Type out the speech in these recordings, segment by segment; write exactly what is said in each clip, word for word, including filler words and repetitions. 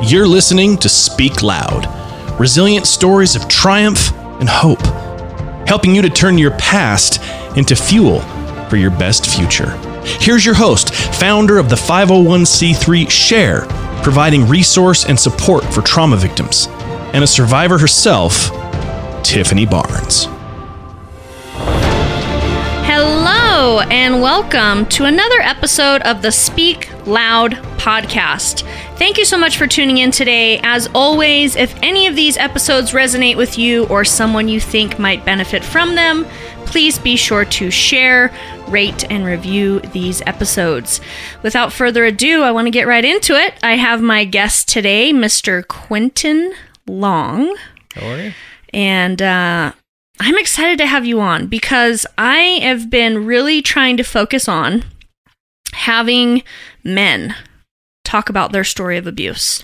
You're listening to Speak Loud, resilient stories of triumph and hope, helping you to turn your past into fuel for your best future. Here's your host, founder of the five oh one c three SHARE, providing resource and support for trauma victims, and a survivor herself, Tiffany Barnes. Hello, and welcome to another episode of the Speak Loud podcast. Thank you so much for tuning in today. As always, if any of these episodes resonate with you or someone you think might benefit from them, please be sure to share, rate, and review these episodes. Without further ado, I want to get right into it. I have my guest today, Mister Quentin Long. How are you? And uh, I'm excited to have you on because I have been really trying to focus on having men talk about their story of abuse.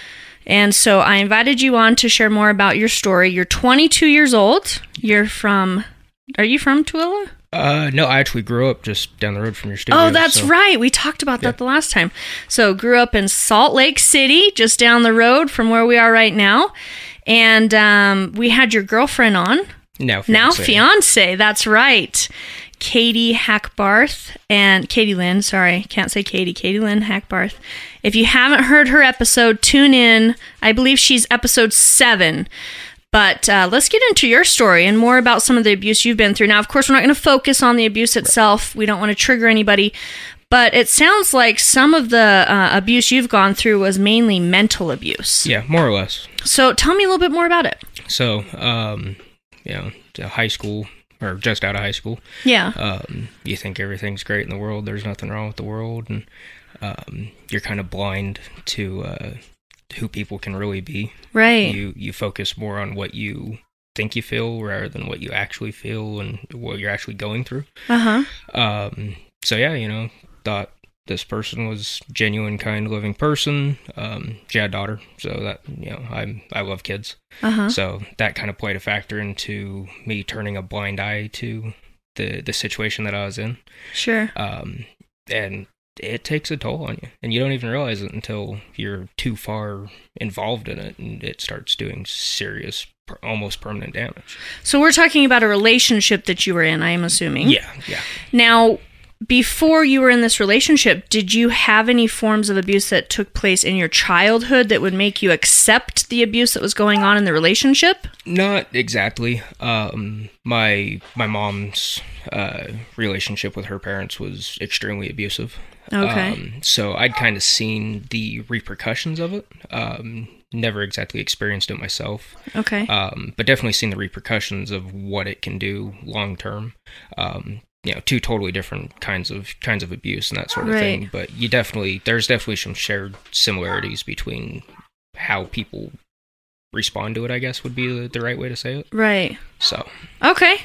And so I invited you on to share more about your story. You're twenty-two years old. You're from, are you from Tooele? Uh, no, I actually grew up just down the road from your studio. Oh, that's so. right. We talked about that Yeah. the last time. So grew up in Salt Lake City, just down the road from where we are right now. And um, we had your girlfriend on. Now fiance. Now fiance, that's right. Katie Hackbarth and Katie Lynn, sorry, can't say Katie, Katie Lynn Hackbarth. If you haven't heard her episode, tune in. I believe she's episode seven. But uh, let's get into your story and more about some of the abuse you've been through. Now, of course, we're not going to focus on the abuse itself. We don't want to trigger anybody. But it sounds like some of the uh, abuse you've gone through was mainly mental abuse. Yeah, more or less. So tell me a little bit more about it. So, um, you know, high school, or just out of high school. Yeah. Um, you think everything's great in the world. There's nothing wrong with the world. And um, you're kind of blind to uh, who people can really be. Right. You, you focus more on what you think you feel rather than what you actually feel and what you're actually going through. Uh-huh. Um, so, yeah, you know, thought this person was genuine, kind, living person. Um, she had a daughter, so that, you know, I I love kids. Uh-huh. So that kind of played a factor into me turning a blind eye to the, the situation that I was in. Sure. Um, and it takes a toll on you, and you don't even realize it until you're too far involved in it, and it starts doing serious, per- almost permanent damage. So we're talking about a relationship that you were in, I am assuming. Yeah, yeah. Now, before you were in this relationship, did you have any forms of abuse that took place in your childhood that would make you accept the abuse that was going on in the relationship? Not exactly. Um, my my mom's uh, relationship with her parents was extremely abusive. Okay. Um, so I'd kind of seen the repercussions of it. Um, never exactly experienced it myself. Okay. Um, but definitely seen the repercussions of what it can do long term. Um, you know, two totally different kinds of kinds of abuse and that sort of Right. thing. But you definitely, there's definitely some shared similarities between how people respond to it, I guess would be the, the right way to say it. Right. So, Okay.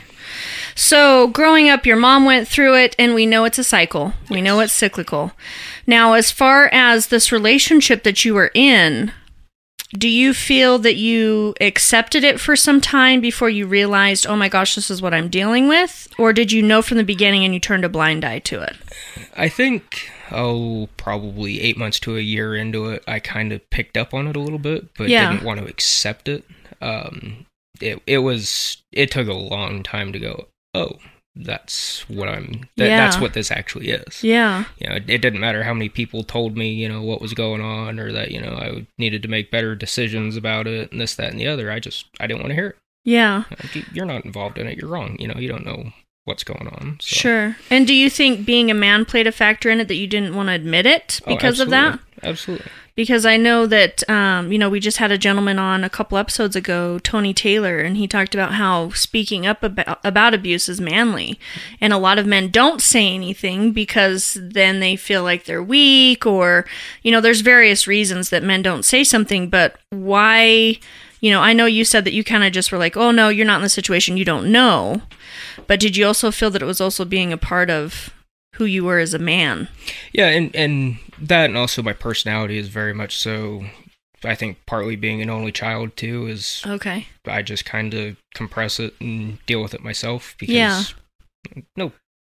So growing up, your mom went through it, and we know it's a cycle. We know it's cyclical. Now, as far as this relationship that you were in, do you feel that you accepted it for some time before you realized, oh my gosh, this is what I'm dealing with? Or did you know from the beginning and you turned a blind eye to it? I think, oh, probably eight months to a year into it, I kind of picked up on it a little bit, but Yeah. didn't want to accept it. Um, it it was, it took a long time to go, oh, that's what I'm, that, Yeah. that's what this actually is. Yeah. You know, it, it didn't matter how many people told me, you know, what was going on, or that, you know, I needed to make better decisions about it, and this, that, and the other. I just, I didn't want to hear it. Yeah. Like, you're not involved in it. You're wrong. You know, you don't know what's going on. So. Sure. And do you think being a man played a factor in it that you didn't want to admit it Oh, because of that? Absolutely. Because I know that, um, you know, we just had a gentleman on a couple episodes ago, Tony Taylor, and he talked about how speaking up about, about abuse is manly. And a lot of men don't say anything because then they feel like they're weak, or, you know, there's various reasons that men don't say something, but why, you know, I know you said that you kind of just were like, oh no, you're not in the situation, you don't know. But did you also feel that it was also being a part of who you were as a man? Yeah, and, and that, and also my personality is very much so, I think partly being an only child too, is Okay. I just kind of compress it and deal with it myself, because Yeah. no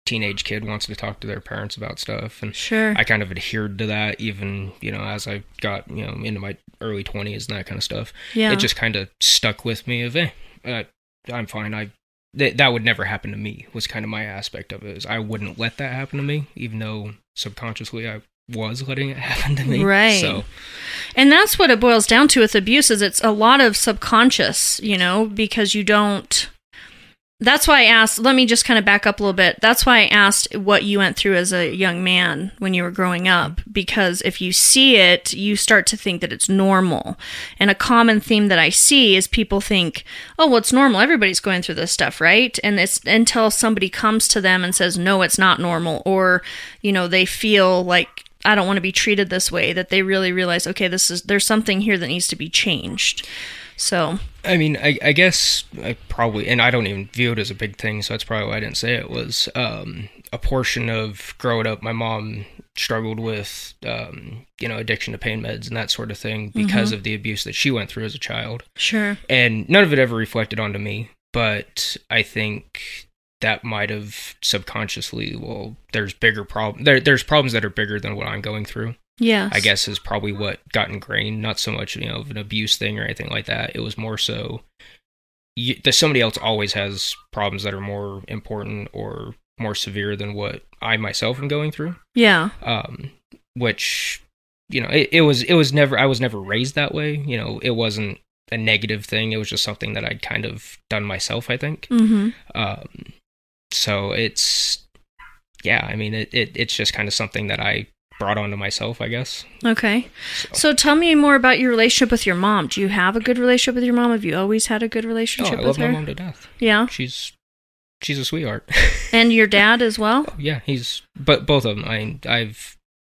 teenage kid wants to talk to their parents about stuff. And sure. I kind of adhered to that even, you know, as I got, you know, into my early twenties and that kind of stuff. Yeah. It just kind of stuck with me of, eh, uh, I'm fine. I th- That would never happen to me, was kind of my aspect of it. Is I wouldn't let that happen to me, even though subconsciously I was letting it happen to me. Right. So, and that's what it boils down to with abuse, is it's a lot of subconscious, you know, because you don't... That's why I asked, let me just kind of back up a little bit. That's why I asked what you went through as a young man when you were growing up, because if you see it, you start to think that it's normal. And a common theme that I see is people think, oh, well, it's normal. Everybody's going through this stuff, right? And it's until somebody comes to them and says, no, it's not normal. Or, you know, they feel like, I don't want to be treated this way, that they really realize, okay, this is, there's something here that needs to be changed. So, I mean, I, I guess I probably, and I don't even view it as a big thing, so that's probably why I didn't say it, was um, a portion of growing up, my mom struggled with, um, you know, addiction to pain meds and that sort of thing because mm-hmm. of the abuse that she went through as a child. Sure. And none of it ever reflected onto me, but I think that might have subconsciously, well, there's bigger problems, there, there's problems that are bigger than what I'm going through. Yeah, I guess is probably what got ingrained. Not so much, you know, of an abuse thing or anything like that. It was more so you, that somebody else always has problems that are more important or more severe than what I myself am going through. Yeah. Um, which, you know, it, it was it was never I was never raised that way. You know, it wasn't a negative thing. It was just something that I'd kind of done myself, I think. Mm-hmm. Um, so it's yeah. I mean, it, it it's just kind of something that I brought onto myself, I guess. Okay. So. so tell me more about your relationship with your mom. Do you have a good relationship with your mom? Have you always had a good relationship oh, I with her? I love my mom to death. Yeah? She's she's a sweetheart. And your dad as well? Oh, yeah, he's, but both of them. I, I've,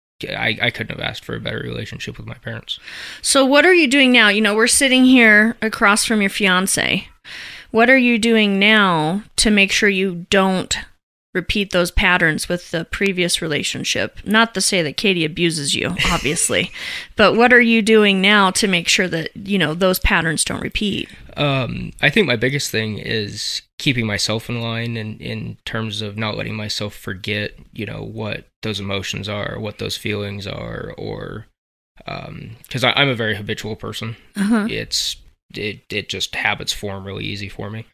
I, I couldn't have asked for a better relationship with my parents. So what are you doing now? You know, we're sitting here across from your fiance. What are you doing now to make sure you don't repeat those patterns with the previous relationship? Not to say that Katie abuses you, obviously, but what are you doing now to make sure that, you know, those patterns don't repeat? Um, I think my biggest thing is keeping myself in line, and in terms of not letting myself forget, you know, what those emotions are, what those feelings are, or um, because I'm a very habitual person. Uh-huh. It's it it just habits form really easy for me,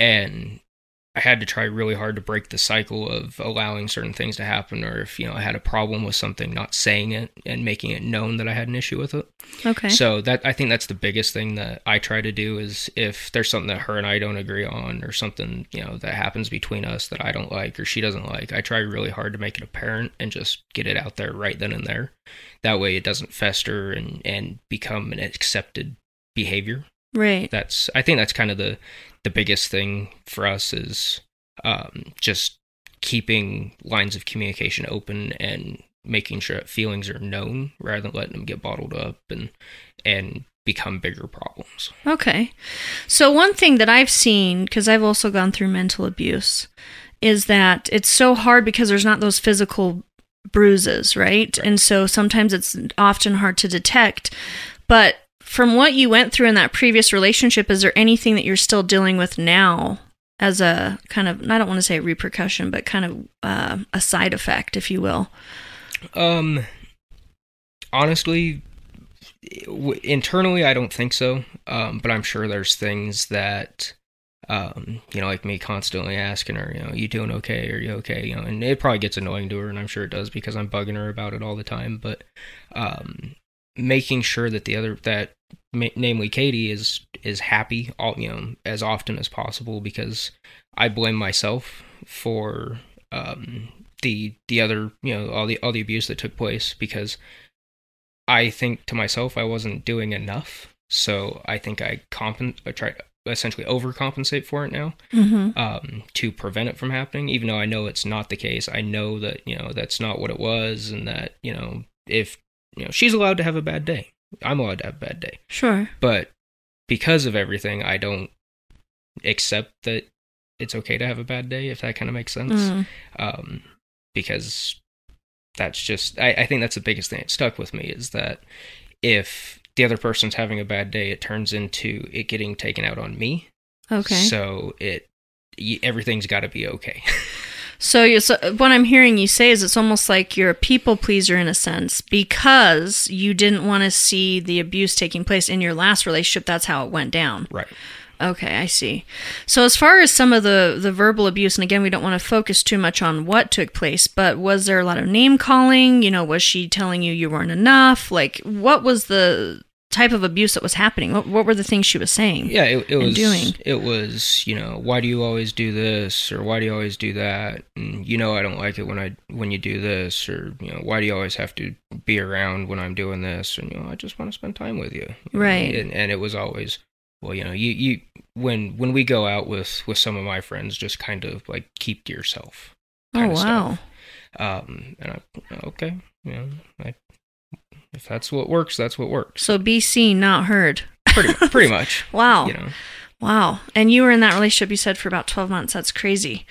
and I had to try really hard to break the cycle of allowing certain things to happen, or if, you know, I had a problem with something, not saying it and making it known that I had an issue with it. Okay. So that, I think that's the biggest thing that I try to do, is if there's something that her and I don't agree on, or something, you know, that happens between us that I don't like or she doesn't like, I try really hard to make it apparent and just get it out there right then and there. That way it doesn't fester and, and become an accepted behavior. Right. That's, I think that's kind of the, the biggest thing for us, is um, just keeping lines of communication open and making sure that feelings are known rather than letting them get bottled up and and become bigger problems. Okay. So one thing that I've seen, because I've also gone through mental abuse, is that it's so hard because there's not those physical bruises, right? right? And so sometimes it's often hard to detect. But from what you went through in that previous relationship, is there anything that you're still dealing with now as a kind of, I don't want to say repercussion, but kind of uh, a side effect, if you will? Um, honestly, w- internally, I don't think so. Um, but I'm sure there's things that, um, you know, like me constantly asking her, you know, you doing okay? Are you okay? You know, and it probably gets annoying to her, and I'm sure it does because I'm bugging her about it all the time. But, um, making sure that the other, that namely Katie, is is happy all, you know, as often as possible, because I blame myself for um the the other, you know, all the all the abuse that took place, because I think to myself I wasn't doing enough. So I think I compen I try to essentially overcompensate for it now, mm-hmm. um to prevent it from happening, even though I know it's not the case. I know that, you know, that's not what it was, and that, you know, if, you know, she's allowed to have a bad day, I'm allowed to have a bad day. Sure. But because of everything, I don't accept that it's okay to have a bad day, if that kind of makes sense. Mm. Um, because that's just, I, I think that's the biggest thing that stuck with me, is that if the other person's having a bad day, it turns into it getting taken out on me. Okay. So it, everything's got to be okay. So, you, so what I'm hearing you say is it's almost like you're a people pleaser in a sense because you didn't want to see the abuse taking place in your last relationship. That's how it went down. Right. Okay, I see. So as far as some of the, the verbal abuse, and again, we don't want to focus too much on what took place, but was there a lot of name calling? You know, was she telling you you weren't enough? Like, what was the type of abuse that was happening? What, what were the things she was saying? Yeah, it, it was doing? It was, you know, why do you always do this, or why do you always do that? And you know, I don't like it when I when you do this, or you know, why do you always have to be around when I'm doing this? And you know, I just want to spend time with you. you right. know? And, and it was always, well, you know, you, you when when we go out with, with some of my friends, just kind of like keep to yourself. Oh wow. Stuff. Um, and I okay, you know, I, if that's what works, that's what works. So be seen, not heard. Pretty pretty much. Wow. You know. Wow. And you were in that relationship, you said, for about twelve months. That's crazy.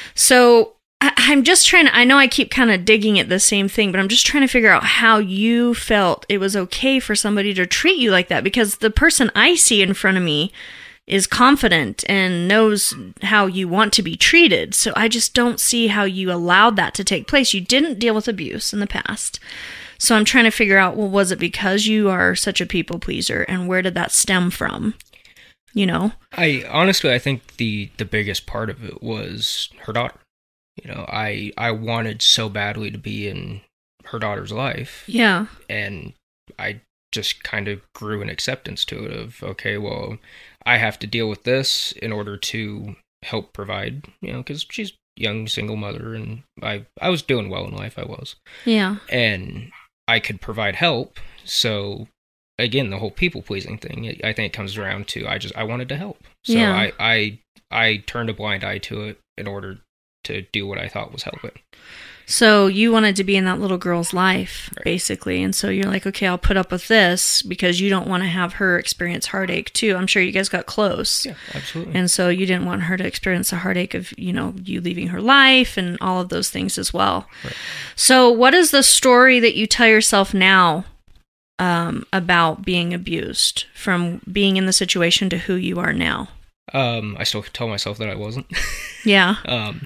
So I, I'm just trying to, I know I keep kind of digging at the same thing, but I'm just trying to figure out how you felt it was okay for somebody to treat you like that, because the person I see in front of me is confident and knows how you want to be treated. So I just don't see how you allowed that to take place. You didn't deal with abuse in the past. So I'm trying to figure out, well, was it because you are such a people pleaser, and where did that stem from? You know? I honestly, I think the, the biggest part of it was her daughter. You know, I, I wanted so badly to be in her daughter's life. Yeah. And I just kind of grew an acceptance to it of, okay, well, I have to deal with this in order to help provide, you know, because she's a young single mother, and I, I was doing well in life, I was. Yeah. And I could provide help, so again, the whole people-pleasing thing, I think it comes around to, I just, I wanted to help. So yeah. I, I, I turned a blind eye to it in order to do what I thought was helping. So you wanted to be in that little girl's life, right. basically. And so you're like, okay, I'll put up with this because you don't want to have her experience heartache too. I'm sure you guys got close. Yeah, absolutely. And so you didn't want her to experience the heartache of, you know, you leaving her life and all of those things as well. Right. So what is the story that you tell yourself now um, about being abused, from being in the situation to who you are now? Um, I still tell myself that I wasn't. Yeah. um,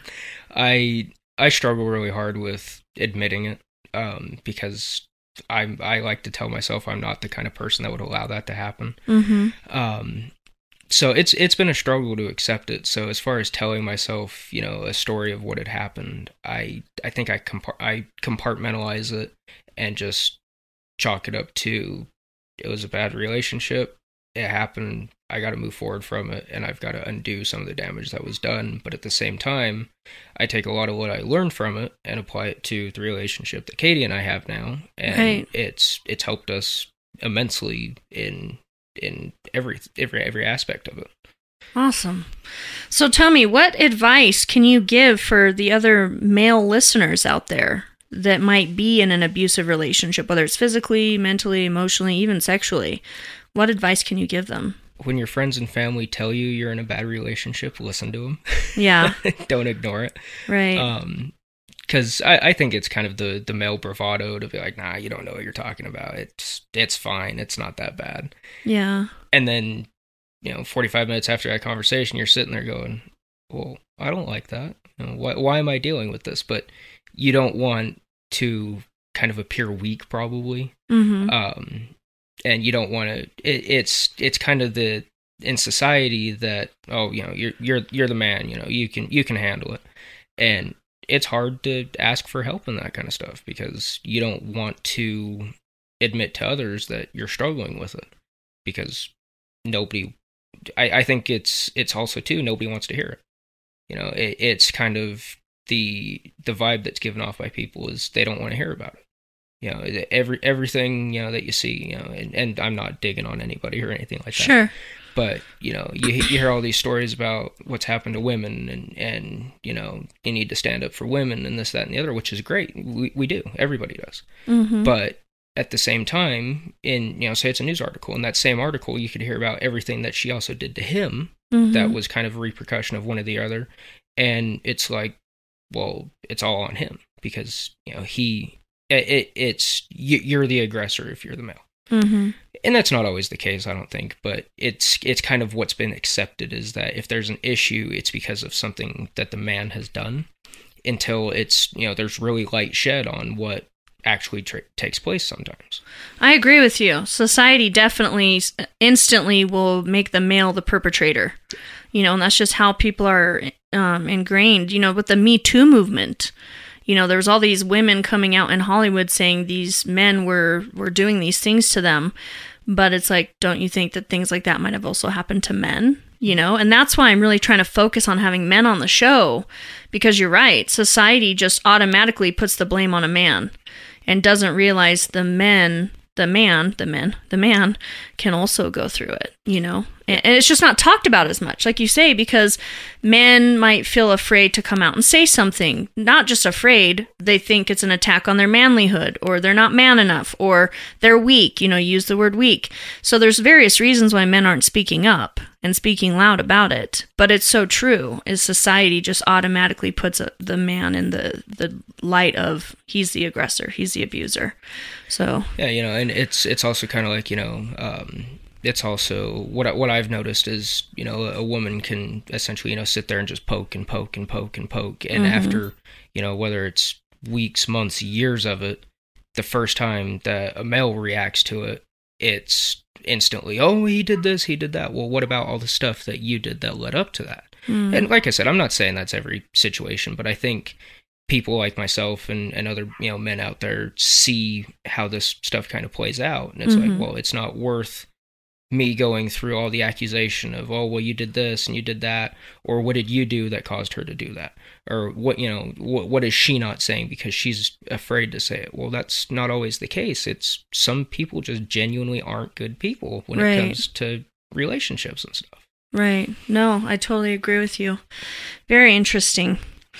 I I struggle really hard with admitting it, um, because I I like to tell myself I'm not the kind of person that would allow that to happen. Mm-hmm. Um, so it's it's been a struggle to accept it. So as far as telling myself, you know, a story of what had happened, I I think I compart I compartmentalize it and just chalk it up to, it was a bad relationship. It happened. I got to move forward from it, and I've got to undo some of the damage that was done. But at the same time, I take a lot of what I learned from it and apply it to the relationship that Katie and I have now, and right. it's it's helped us immensely in in every every every aspect of it. Awesome. So tell me, what advice can you give for the other male listeners out there that might be in an abusive relationship, whether it's physically, mentally, emotionally, even sexually? What advice can you give them? When your friends and family tell you you're in a bad relationship, listen to them. Yeah. Don't ignore it. Right. Um, because I, I think it's kind of the, the male bravado to be like, nah, you don't know what you're talking about. It's it's fine. It's not that bad. Yeah. And then, you know, forty-five minutes after that conversation, you're sitting there going, well, I don't like that. You know, why, why am I dealing with this? But you don't want to kind of appear weak, probably. Mm-hmm. Um, and you don't want to, it, it's, it's kind of the, in society that, oh, you know, you're, you're, you're the man, you know, you can, you can handle it. And it's hard to ask for help in that kind of stuff because you don't want to admit to others that you're struggling with it, because nobody, I, I think it's, it's also too, nobody wants to hear it. You know, it, it's kind of the, the vibe that's given off by people is they don't want to hear about it. You know, every everything, you know, that you see, you know, and, and I'm not digging on anybody or anything like that. Sure. But, you know, you you hear all these stories about what's happened to women and, and, you know, you need to stand up for women and this, that, and the other, which is great. We we do. Everybody does. Mm-hmm. But at the same time, in, you know, say it's a news article. In that same article, you could hear about everything that she also did to him. Mm-hmm. That was kind of a repercussion of one or the other. And it's like, well, it's all on him because, you know, he... It, it it's you're the aggressor if you're the male, mm-hmm. and that's not always the case, I don't think. But it's it's kind of what's been accepted is that if there's an issue, it's because of something that the man has done. until it's, you know, there's really light shed on what actually tra- takes place sometimes. I agree with you. Society definitely instantly will make the male the perpetrator, you know, and that's just how people are um, ingrained, you know, with the Me Too movement. You know, there was all these women coming out in Hollywood saying these men were, were doing these things to them. But it's like, don't you think that things like that might have also happened to men? You know, and that's why I'm really trying to focus on having men on the show, because you're right. Society just automatically puts the blame on a man and doesn't realize the men, the man, the men, the man can also go through it, you know? And it's just not talked about as much, like you say, because men might feel afraid to come out and say something. Not just afraid, they think it's an attack on their manlyhood, or they're not man enough, or they're weak, you know, use the word weak. So there's various reasons why men aren't speaking up and speaking loud about it. But it's so true, is society just automatically puts a, the man in the, the light of, he's the aggressor, he's the abuser. So yeah, you know, and it's it's also kind of like, you know, um, it's also what I, what I've noticed is, you know, a woman can essentially, you know, sit there and just poke and poke and poke and poke, and mm-hmm. after, you know, whether it's weeks, months, years of it, the first time that a male reacts to it, it's instantly, oh, he did this, he did that. Well, what about all the stuff that you did that led up to that? Mm-hmm. And like I said, I'm not saying that's every situation, but I think people like myself and, and other, you know, men out there see how this stuff kind of plays out, and it's mm-hmm. like, well, it's not worth me going through all the accusation of, oh, well, you did this and you did that, or what did you do that caused her to do that, or what, you know, what what is she not saying because she's afraid to say it? Well, that's not always the case. It's some people just genuinely aren't good people when right. it comes to relationships and stuff. Right. No, I totally agree with you. Very interesting.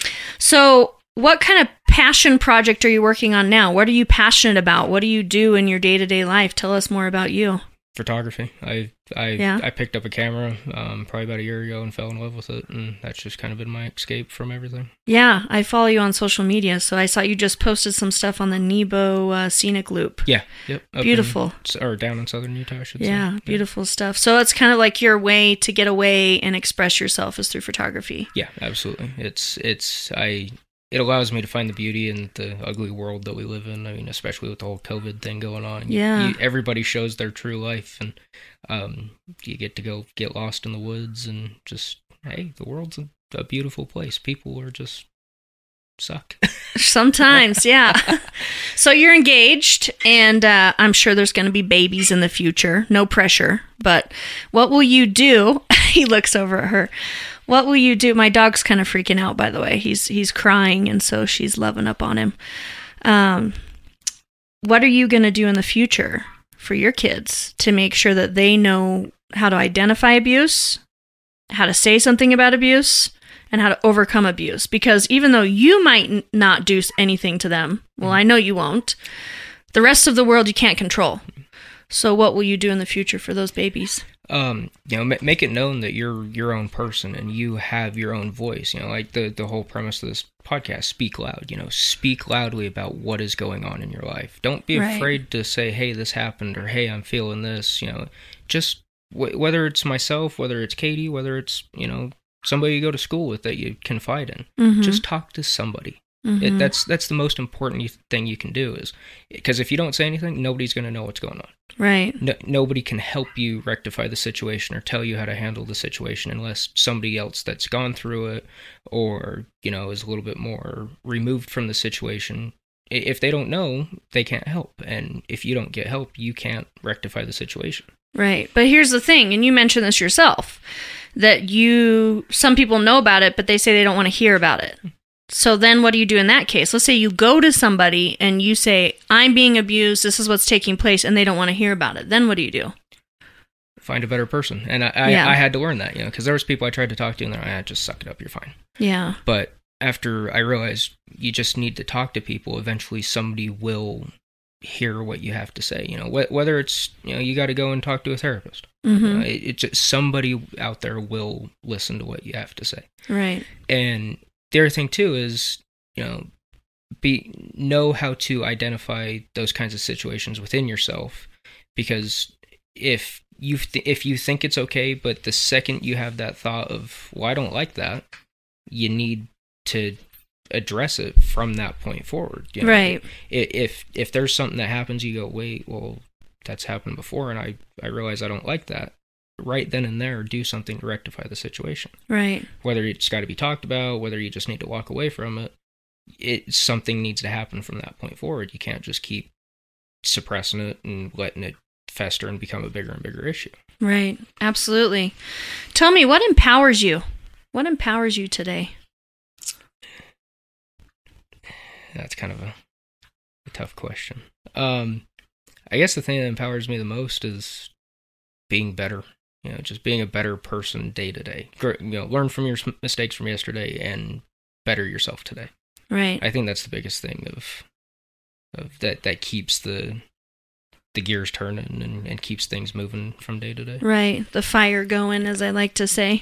So what kind of passion project are you working on now? What are you passionate about? What do you do in your day-to-day life? Tell us more about you. Photography. I I yeah. I picked up a camera um, probably about a year ago and fell in love with it, and that's just kind of been my escape from everything. Yeah, I follow you on social media, so I saw you just posted some stuff on the Nebo uh, Scenic Loop. Yeah, yep. Beautiful. In, or down in southern Utah, I should yeah, say. Beautiful yeah. stuff. So it's kind of like your way to get away and express yourself is through photography. Yeah, absolutely. It's it's I. It allows me to find the beauty in the ugly world that we live in. I mean, especially with the whole COVID thing going on. Yeah. You, everybody shows their true life, and um, you get to go get lost in the woods and just, hey, the world's a, a beautiful place. People are just suck. Sometimes, yeah. So you're engaged, and uh, I'm sure there's going to be babies in the future. No pressure. But what will you do? He looks over at her. What will you do? My dog's kind of freaking out, by the way. He's he's crying, and so she's loving up on him. Um, what are you going to do in the future for your kids to make sure that they know how to identify abuse, how to say something about abuse, and how to overcome abuse? Because even though you might n- not do anything to them, well, I know you won't, the rest of the world you can't control. So what will you do in the future for those babies? Um, you know, make it known that you're your own person and you have your own voice. You know, like the, the whole premise of this podcast, speak loud. You know, speak loudly about what is going on in your life. Don't be right. afraid to say, hey, this happened, or hey, I'm feeling this. You know, just w- whether it's myself, whether it's Katie, whether it's, you know, somebody you go to school with that you confide in, mm-hmm. just talk to somebody. Mm-hmm. It, that's that's the most important thing you can do, is because if you don't say anything, nobody's going to know what's going on. Right. No, nobody can help you rectify the situation or tell you how to handle the situation unless somebody else that's gone through it, or, you know, is a little bit more removed from the situation. If they don't know, they can't help. And if you don't get help, you can't rectify the situation. Right. But here's the thing, and you mentioned this yourself, that you, some people know about it, but they say they don't want to hear about it. So then what do you do in that case? Let's say you go to somebody and you say, I'm being abused, this is what's taking place, and they don't want to hear about it. Then what do you do? Find a better person. And I, I, yeah. I had to learn that, you know, because there was people I tried to talk to and they're like, ah, just suck it up, you're fine. Yeah. But after I realized you just need to talk to people, eventually somebody will hear what you have to say. You know, wh- whether it's, you know, you got to go and talk to a therapist. Mm-hmm. You know, it, it just, somebody out there will listen to what you have to say. Right. And the other thing too is, you know, be know how to identify those kinds of situations within yourself, because if you th- if you think it's okay, but the second you have that thought of, well, I don't like that, you need to address it from that point forward. You know? Right. If if there's something that happens, you go, wait, well, that's happened before, and I, I realize I don't like that. Right then and there, do something to rectify the situation. Right. Whether it's got to be talked about, whether you just need to walk away from it, it something needs to happen from that point forward. You can't just keep suppressing it and letting it fester and become a bigger and bigger issue. Right. Absolutely. Tell me, what empowers you? What empowers you today? That's kind of a, a tough question. Um, I guess the thing that empowers me the most is being better. You know, just being a better person day to day. You know, learn from your mistakes from yesterday and better yourself today. Right. I think that's the biggest thing of of that that keeps the the gears turning and, and keeps things moving from day to day. Right. The fire going, as I like to say.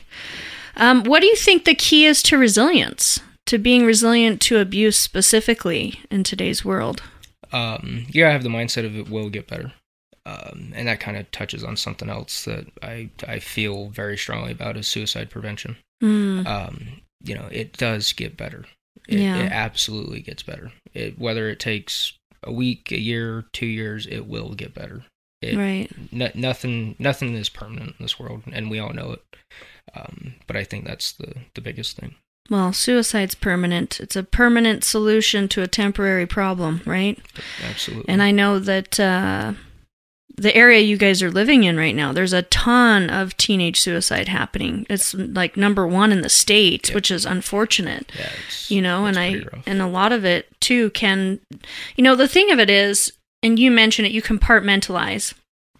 Um, what do you think the key is to resilience? To being resilient to abuse specifically in today's world? Um, you gotta have the mindset of it will get better. Um, and that kind of touches on something else that I, I feel very strongly about is suicide prevention. Mm. Um, you know, it does get better. It, Yeah. it absolutely gets better. It, whether it takes a week, a year, two years, it will get better. It, Right. N- nothing, nothing is permanent in this world, and we all know it. Um, but I think that's the, the biggest thing. Well, suicide's permanent. It's a permanent solution to a temporary problem, right? Absolutely. And I know that uh, the area you guys are living in right now, there's a ton of teenage suicide happening. It's like number one in the state, Yep. which is unfortunate. Yeah, it's, You know, it's and I pretty rough. and a lot of it too can, you know, the thing of it is, and you mentioned it, you compartmentalize.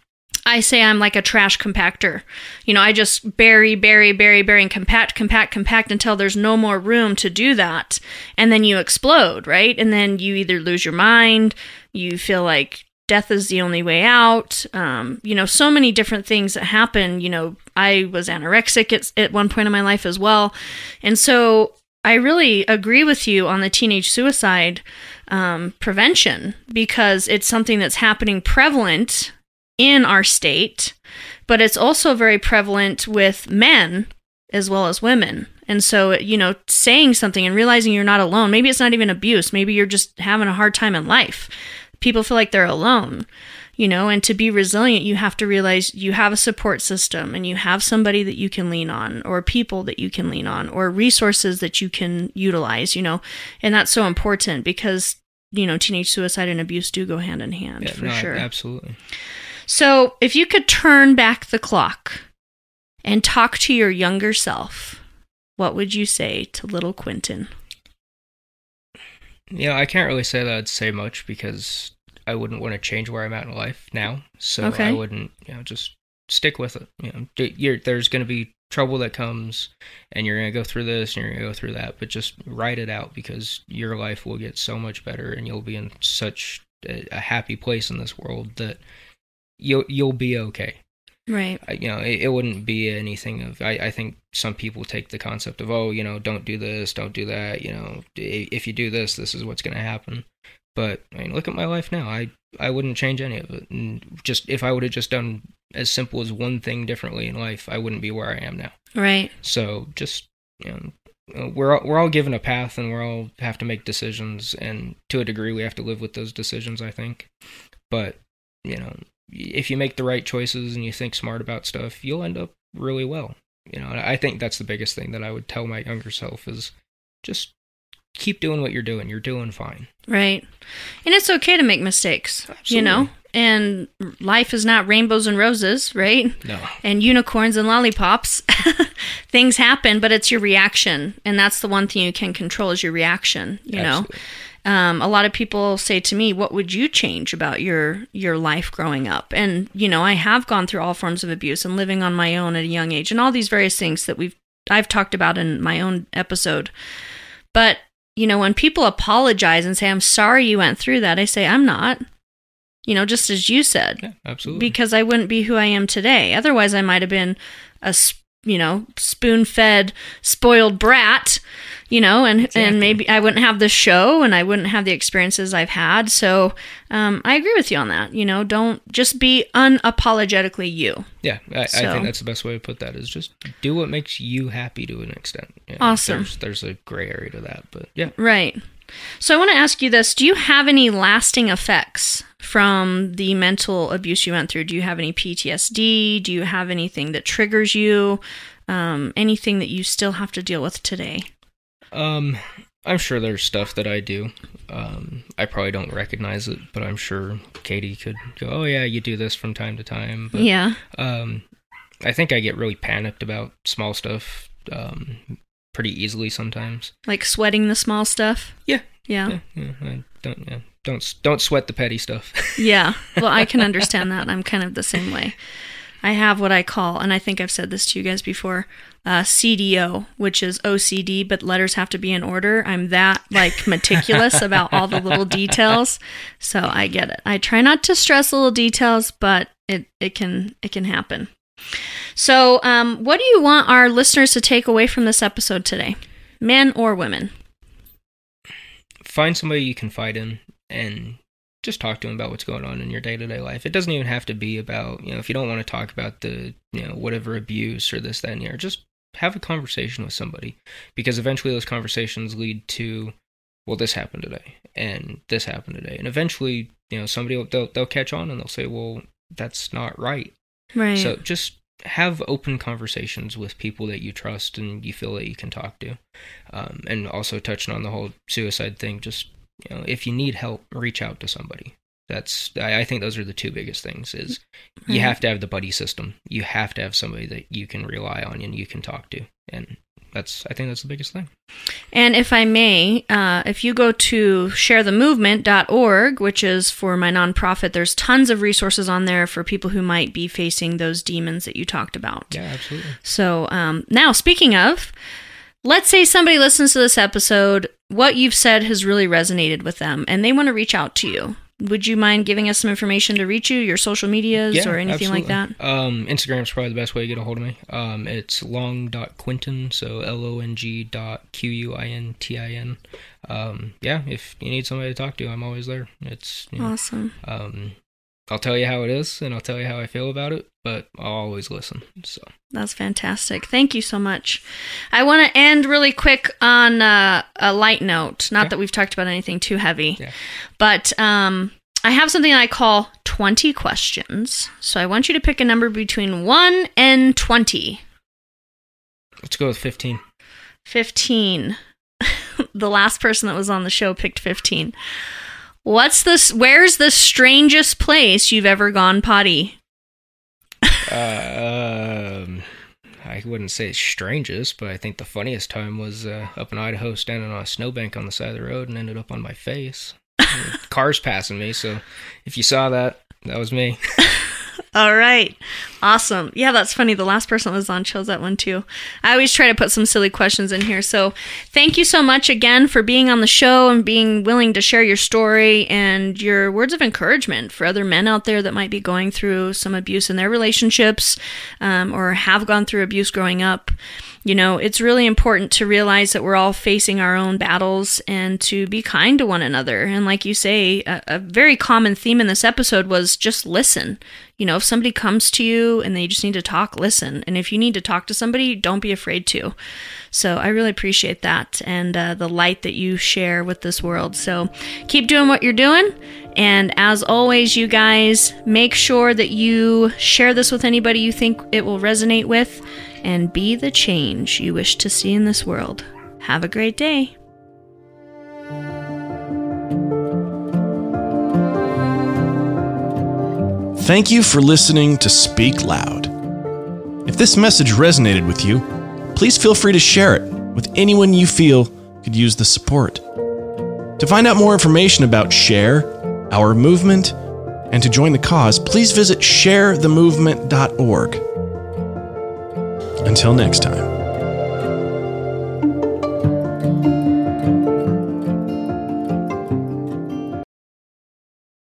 I say I'm like a trash compactor. You know, I just bury, bury, bury, bury, and compact, compact, compact until there's no more room to do that. And then you explode, right? And then you either lose your mind, you feel like death is the only way out. Um, you know, so many different things that happen. You know, I was anorexic at, at one point in my life as well. And so I really agree with you on the teenage suicide um, prevention, because it's something that's happening prevalent in our state, but it's also very prevalent with men as well as women. And so, you know, saying something and realizing you're not alone, maybe it's not even abuse, maybe you're just having a hard time in life. People feel like they're alone, you know, and to be resilient, you have to realize you have a support system and you have somebody that you can lean on, or people that you can lean on, or resources that you can utilize, you know, and that's so important because, you know, teenage suicide and abuse do go hand in hand, Yeah, for no, sure. Absolutely. So if you could turn back the clock and talk to your younger self, what would you say to little Quentin? Yeah, I can't really say that I'd say much because I wouldn't want to change where I'm at in life now. So Okay. I wouldn't, you know, just stick with it. You know, d- you're, there's going to be trouble that comes, and you're going to go through this, and you're going to go through that. But just ride it out, because your life will get so much better, and you'll be in such a, a happy place in this world that you'll you'll be okay. Right. I, you know, it, it wouldn't be anything of. I, I think some people take the concept of, oh, you know, don't do this, don't do that. You know, if you do this, this is what's going to happen. But I mean, look at my life now. I I wouldn't change any of it. And just if I would have just done as simple as one thing differently in life, I wouldn't be where I am now. Right. So just, you know, we're all, we're all given a path, and we're all have to make decisions, and to a degree, we have to live with those decisions, I think. But you know, if you make the right choices and you think smart about stuff, you'll end up really well. You know, and I think that's the biggest thing that I would tell my younger self is just keep doing what you're doing. You're doing fine. Right. And it's okay to make mistakes, Absolutely. you know? And life is not rainbows and roses, right? No. And unicorns and lollipops. Things happen, but it's your reaction. And that's the one thing you can control is your reaction, you Absolutely. know? Um, a lot of people say to me, what would you change about your, your life growing up? And, you know, I have gone through all forms of abuse and living on my own at a young age and all these various things that we've, I've talked about in my own episode. But, you know, when people apologize and say, I'm sorry you went through that, I say, I'm not. You know, just as you said. Yeah, absolutely. Because I wouldn't be who I am today. Otherwise, I might have been a, you know, spoon-fed, spoiled brat, you know, and, exactly. and maybe I wouldn't have this show and I wouldn't have the experiences I've had. So um, I agree with you on that. You know, don't just be unapologetically you. Yeah, I, so. I think that's the best way to put that, is just do what makes you happy to an extent. You know, awesome. There's, there's a gray area to that, but yeah. Right. So I want to ask you this. Do you have any lasting effects from the mental abuse you went through? Do you have any P T S D? Do you have anything that triggers you? Um, anything that you still have to deal with today? Um, I'm sure there's stuff that I do. Um, I probably don't recognize it, but I'm sure Katie could go, oh yeah, you do this from time to time. But, yeah. Um, I think I get really panicked about small stuff. Um, pretty easily sometimes. Like sweating the small stuff? Yeah. Yeah. Yeah. yeah I don't, yeah. Don't, don't sweat the petty stuff. Yeah. Well, I can understand that. I'm kind of the same way. I have what I call, and I think I've said this to you guys before, uh, C D O, which is O C D, but letters have to be in order. I'm that, like, meticulous about all the little details. So I get it. I try not to stress little details, but it, it can, it can happen. So, um, what do you want our listeners to take away from this episode today? Men or women? Find somebody you confide in and just talk to them about what's going on in your day-to-day life. It doesn't even have to be about, you know, if you don't want to talk about the, you know, whatever abuse or this, that, and the other, just have a conversation with somebody, because eventually those conversations lead to, well, this happened today and this happened today. And eventually, you know, somebody will, they'll, they'll catch on and they'll say, well, that's not right. Right. So just have open conversations with people that you trust and you feel that you can talk to. Um, and also touching on the whole suicide thing, just, you know, if you need help, reach out to somebody. That's, I, I think those are the two biggest things, is you have to have the buddy system. You have to have somebody that you can rely on and you can talk to. And that's, I think that's the biggest thing. And if I may, uh, if you go to share the movement dot org, which is for my nonprofit, there's tons of resources on there for people who might be facing those demons that you talked about. Yeah, absolutely. So um, now, speaking of, let's say somebody listens to this episode, what you've said has really resonated with them, and they want to reach out to you. Would you mind giving us some information to reach you, your social medias, yeah, or anything absolutely. like that? Um, Instagram's probably the best way to get a hold of me. Um, it's long dot quintin, so L O N G dot Q U I N T I N. Um, yeah, if you need somebody to talk to, I'm always there. It's you know, awesome. Um, I'll tell you how it is, and I'll tell you how I feel about it, but I'll always listen. So that's fantastic. Thank you so much. I want to end really quick on uh, a light note. Not okay. that we've talked about anything too heavy, yeah. but um, I have something I call twenty questions. So I want you to pick a number between one and twenty. Let's go with fifteen. fifteen. The last person that was on the show picked fifteen. What's this? Where's the strangest place you've ever gone potty? uh, um, I wouldn't say strangest, but I think the funniest time was uh, up in Idaho, standing on a snowbank on the side of the road, and ended up on my face. Cars passing me, so if you saw that, that was me. All right. Awesome. Yeah, that's funny. The last person that was on chose that one too. I always try to put some silly questions in here. So thank you so much again for being on the show and being willing to share your story and your words of encouragement for other men out there that might be going through some abuse in their relationships, um, or have gone through abuse growing up. You know, it's really important to realize that we're all facing our own battles and to be kind to one another. And like you say, a, a very common theme in this episode was just listen. You know, if somebody comes to you and they just need to talk, listen. And if you need to talk to somebody, don't be afraid to. So I really appreciate that and uh, the light that you share with this world. So keep doing what you're doing. And as always, you guys, make sure that you share this with anybody you think it will resonate with, and be the change you wish to see in this world. Have a great day. Thank you for listening to Speak Loud. If this message resonated with you, please feel free to share it with anyone you feel could use the support. To find out more information about SHARE, our movement, and to join the cause, please visit share the movement dot org. Until next time.